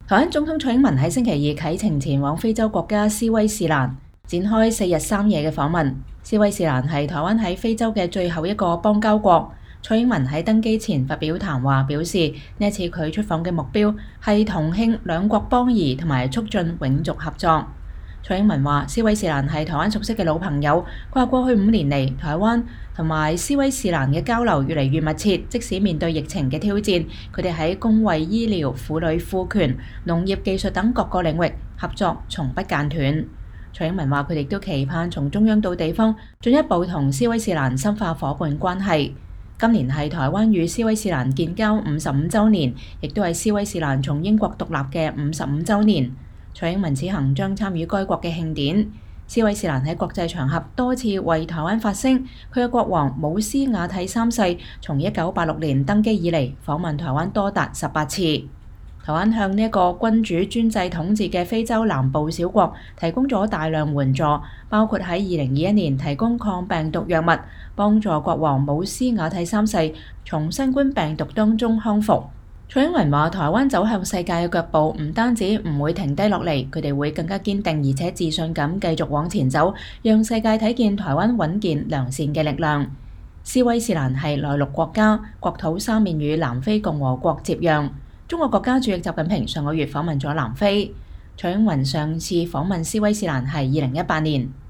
台灣總統蔡英文喺星期二啟程前往非洲國家斯威士蘭，展開4日3夜嘅訪問。斯威士蘭係台灣喺非洲嘅最後一個邦交國。蔡英文喺登機前發表談話，表示呢一次佢出訪嘅目標係同慶兩國邦誼同埋促進永續合作。蔡英文話：斯威士蘭係台灣熟悉嘅老朋友，佢話過去5年嚟，台灣同埋斯威士蘭嘅交流越嚟越密切，即使面對疫情嘅挑戰，佢哋喺公衛醫療、婦女賦權、農業技術等各個領域合作從不間斷。蔡英文話：佢哋都期盼從中央到地方進一步同斯威士蘭深化夥伴關係。今年係台灣與斯威士蘭建交55週年，亦都係斯威士蘭從英國獨立嘅55週年。蔡英文此行將參與該國嘅慶典。斯威士蘭喺國際場合多次為台灣發聲，佢嘅國王姆斯瓦蒂3世從1986年登基以嚟訪問台灣多達18次。台灣向呢一個君主專制統治嘅非洲南部小國提供咗大量援助，包括喺2021年提供抗病毒藥物，幫助國王姆斯瓦蒂3世從新冠病毒當中康復。蔡英文話：台灣走向世界嘅腳步唔單止唔會停低落嚟，佢哋會更加堅定而且自信咁繼續往前走，讓世界睇見台灣穩健良善嘅力量。斯威士蘭係內陸國家，國土三面與南非共和國接壤。中國國家主席習近平上個月訪問咗南非。蔡英文上次訪問斯威士蘭係2018年。